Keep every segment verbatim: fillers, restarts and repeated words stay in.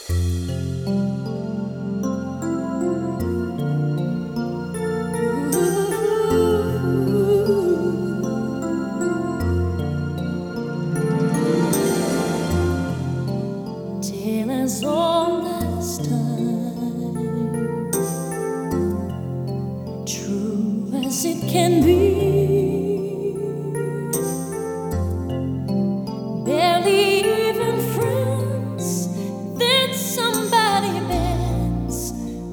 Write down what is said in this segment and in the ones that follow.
Till as old as time, true as it can be, barely even friends, then somebody bends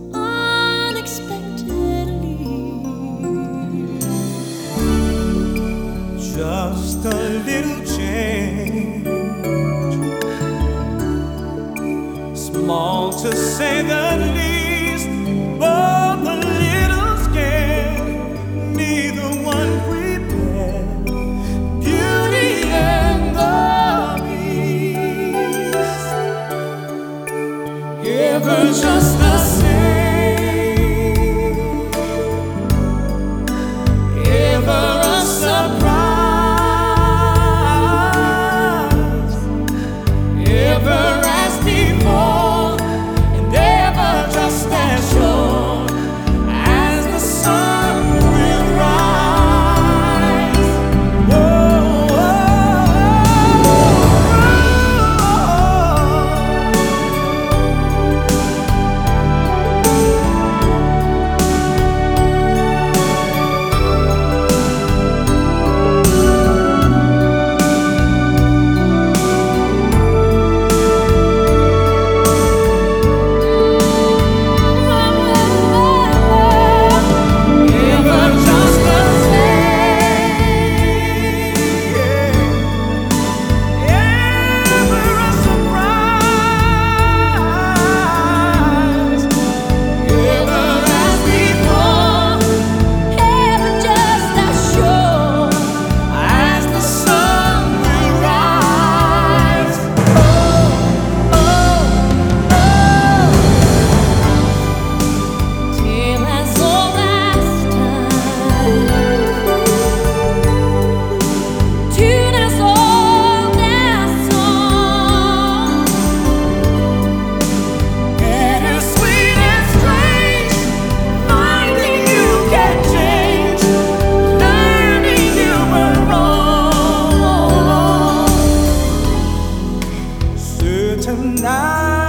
unexpectedly. Just a little change, small to say the least, both a little scared, neither one prepared. Beauty and the Beast, ever just the same, ever a surprise, ever as before, and ever just as sure as the sun will rise. Whoa, ever just the same, ever a surprise, ever as before, Ever just as sure as the sun will rise. till as old as time, tune as old as song, Bittersweet and strange, finding you can change, learning you were wrong. Certain I